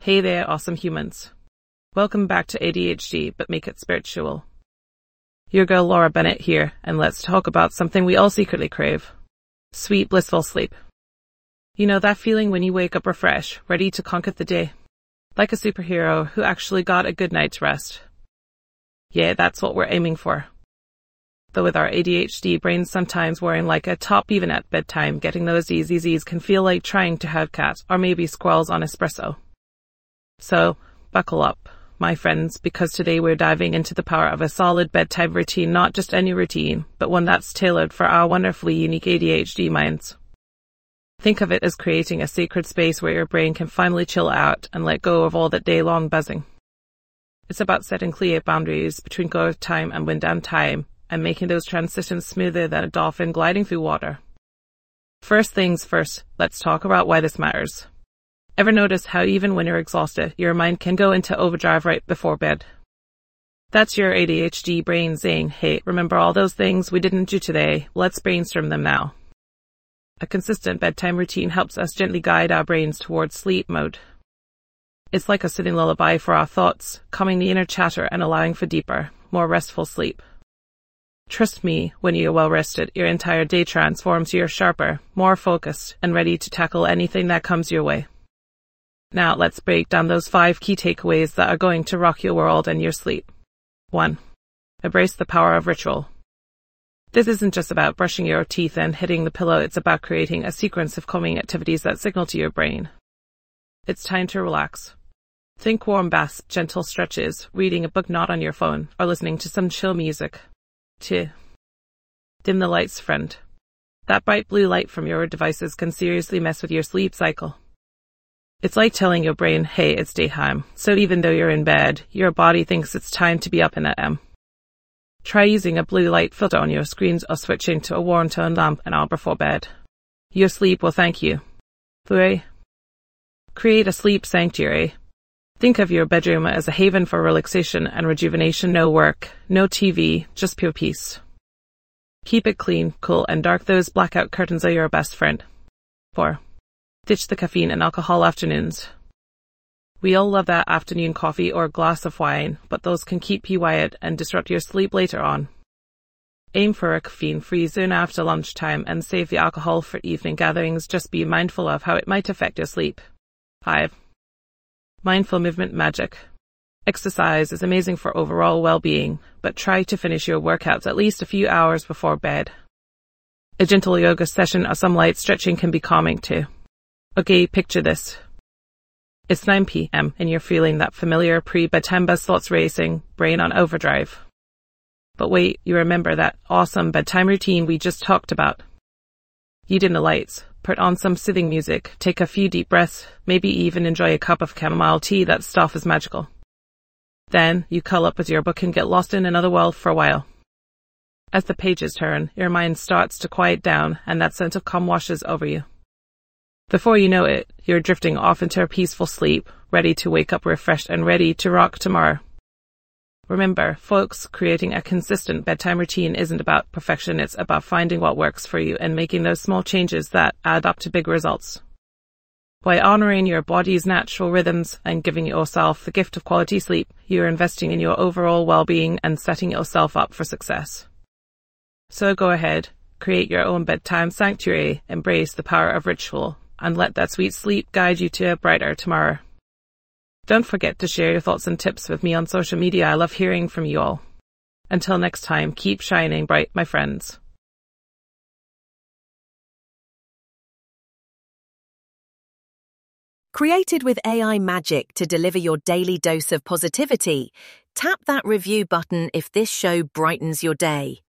Hey there, awesome humans. Welcome back to ADHD, but make it spiritual. Your girl Laura Bennett here, and let's talk about something we all secretly crave. Sweet, blissful sleep. You know that feeling when you wake up refreshed, ready to conquer the day? Like a superhero who actually got a good night's rest. Yeah, that's what we're aiming for. Though with our ADHD brains sometimes wearing like a top even at bedtime, getting those Z's can feel like trying to have cats or maybe squirrels on espresso. So, buckle up, my friends, because today we're diving into the power of a solid bedtime routine, not just any routine, but one that's tailored for our wonderfully unique ADHD minds. Think of it as creating a sacred space where your brain can finally chill out and let go of all that day-long buzzing. It's about setting clear boundaries between go time and wind down time, and making those transitions smoother than a dolphin gliding through water. First things first, let's talk about why this matters. Ever notice how even when you're exhausted, your mind can go into overdrive right before bed? That's your ADHD brain saying, hey, remember all those things we didn't do today? Let's brainstorm them now. A consistent bedtime routine helps us gently guide our brains towards sleep mode. It's like a soothing lullaby for our thoughts, calming the inner chatter and allowing for deeper, more restful sleep. Trust me, when you're well rested, your entire day transforms. You're sharper, more focused, and ready to tackle anything that comes your way. Now let's break down those 5 key takeaways that are going to rock your world and your sleep. 1. Embrace the power of ritual. This isn't just about brushing your teeth and hitting the pillow, it's about creating a sequence of calming activities that signal to your brain. It's time to relax. Think warm baths, gentle stretches, reading a book not on your phone, or listening to some chill music. 2. Dim the lights, friend. That bright blue light from your devices can seriously mess with your sleep cycle. It's like telling your brain, hey, it's daytime, so even though you're in bed, your body thinks it's time to be up in AM. Try using a blue light filter on your screens or switching to a warm tone lamp an hour before bed. Your sleep will thank you. 3. Create a sleep sanctuary. Think of your bedroom as a haven for relaxation and rejuvenation. No work, no TV, just pure peace. Keep it clean, cool, and dark. Those blackout curtains are your best friend. 4. Ditch the caffeine and alcohol afternoons. We all love that afternoon coffee or glass of wine, but those can keep you wired and disrupt your sleep later on. Aim for a caffeine-free zone after lunchtime and save the alcohol for evening gatherings. Just be mindful of how it might affect your sleep. 5. Mindful movement magic. Exercise is amazing for overall well-being, but try to finish your workouts at least a few hours before bed. A gentle yoga session or some light stretching can be calming too. Okay, picture this. It's 9 p.m. and you're feeling that familiar pre-bedtime buzz, thoughts racing, brain on overdrive. But wait, you remember that awesome bedtime routine we just talked about. You dim the lights, put on some soothing music, take a few deep breaths, maybe even enjoy a cup of chamomile tea. That stuff is magical. Then you curl up with your book and get lost in another world for a while. As the pages turn, your mind starts to quiet down and that sense of calm washes over you. Before you know it, you're drifting off into a peaceful sleep, ready to wake up refreshed and ready to rock tomorrow. Remember, folks, creating a consistent bedtime routine isn't about perfection, it's about finding what works for you and making those small changes that add up to big results. By honoring your body's natural rhythms and giving yourself the gift of quality sleep, you're investing in your overall well-being and setting yourself up for success. So go ahead, create your own bedtime sanctuary, embrace the power of ritual, and let that sweet sleep guide you to a brighter tomorrow. Don't forget to share your thoughts and tips with me on social media. I love hearing from you all. Until next time, keep shining bright, my friends. Created with AI magic to deliver your daily dose of positivity, tap that review button if this show brightens your day.